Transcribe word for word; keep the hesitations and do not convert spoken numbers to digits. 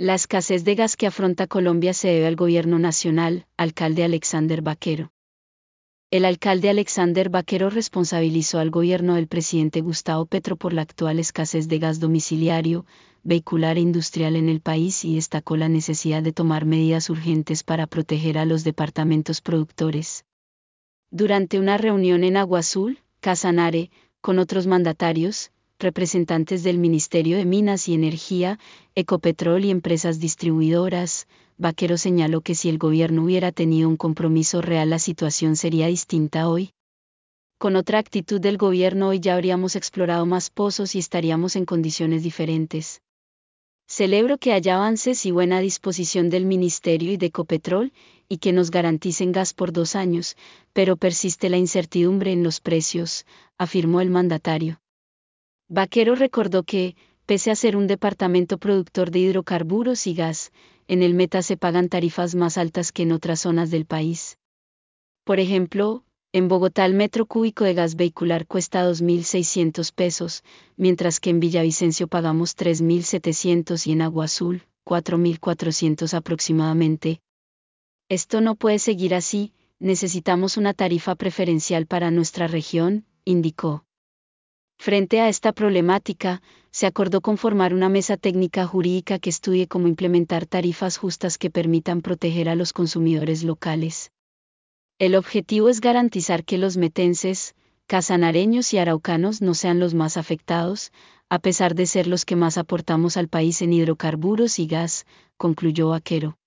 La escasez de gas que afronta Colombia se debe al gobierno nacional, alcalde Alexander Baquero. El alcalde Alexander Baquero responsabilizó al gobierno del presidente Gustavo Petro por la actual escasez de gas domiciliario, vehicular e industrial en el país y destacó la necesidad de tomar medidas urgentes para proteger a los departamentos productores. Durante una reunión en Agua Azul, Casanare, con otros mandatarios, representantes del Ministerio de Minas y Energía, Ecopetrol y empresas distribuidoras, Baquero señaló que si el gobierno hubiera tenido un compromiso real la situación sería distinta hoy. Con otra actitud del gobierno hoy ya habríamos explorado más pozos y estaríamos en condiciones diferentes. Celebro que haya avances y buena disposición del Ministerio y de Ecopetrol, y que nos garanticen gas por dos años, pero persiste la incertidumbre en los precios, afirmó el mandatario. Baquero recordó que, pese a ser un departamento productor de hidrocarburos y gas, en el Meta se pagan tarifas más altas que en otras zonas del país. Por ejemplo, en Bogotá el metro cúbico de gas vehicular cuesta dos mil seiscientos pesos, mientras que en Villavicencio pagamos tres mil setecientos y en Agua Azul, cuatro mil cuatrocientos aproximadamente. Esto no puede seguir así, necesitamos una tarifa preferencial para nuestra región, indicó. Frente a esta problemática, se acordó conformar una mesa técnica jurídica que estudie cómo implementar tarifas justas que permitan proteger a los consumidores locales. El objetivo es garantizar que los metenses, casanareños y araucanos no sean los más afectados, a pesar de ser los que más aportamos al país en hidrocarburos y gas, concluyó Baquero.